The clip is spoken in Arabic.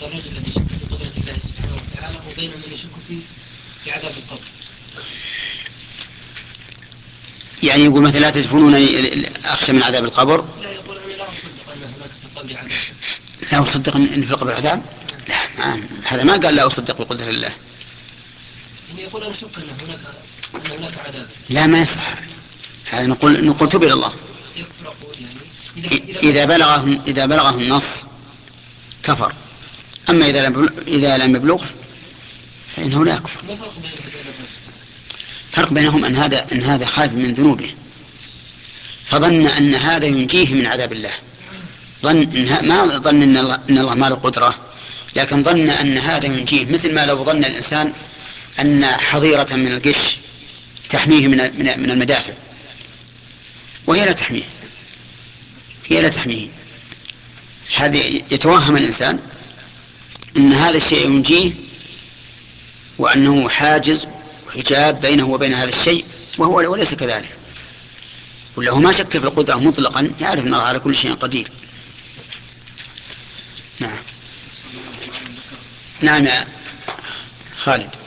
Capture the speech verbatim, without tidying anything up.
الرجل الذي يشك في قدرة الله سبحانه وتعالى وبين من يشك في في عذاب القبر. يعني يقول مثلا لا تدفنون أخشى من عذاب القبر. لا، يقول أنا لا أصدق أن هناك في القبر عذاب. لا أصدق أن في القبر عذاب؟ لا، هذا ما قال لا أصدق بقدر الله. يعني يقول أنا أشك أن هناك أن هناك عذاب. لا، ما يصح هذا. نقول نقول تب إلى الله. إذا بلغه إذا بلغه النص كفر، أما إذا لم إذا لم يبلغ فإنه لا يكفر. فرق بينهم أن هذا أن هذا خائف من ذنوبه فظن أن هذا ينجيه من عذاب الله. ظن إن ما ظن إن الله, إن الله ما له قدرة، لكن ظن أن هذا ينجيه، مثل ما لو ظن الإنسان أن حظيرة من القش تحميه من من المدافع وهي لا تحميه هي لا تحميه هذا يتوهم الإنسان أن هذا الشيء ينجيه وأنه حاجز وحجاب بينه وبين هذا الشيء، وهو وليس كذلك. وله ما شك في القدرة مطلقا، يعرف أن الله على كل شيء قدير. نعم. نعم يا خالد.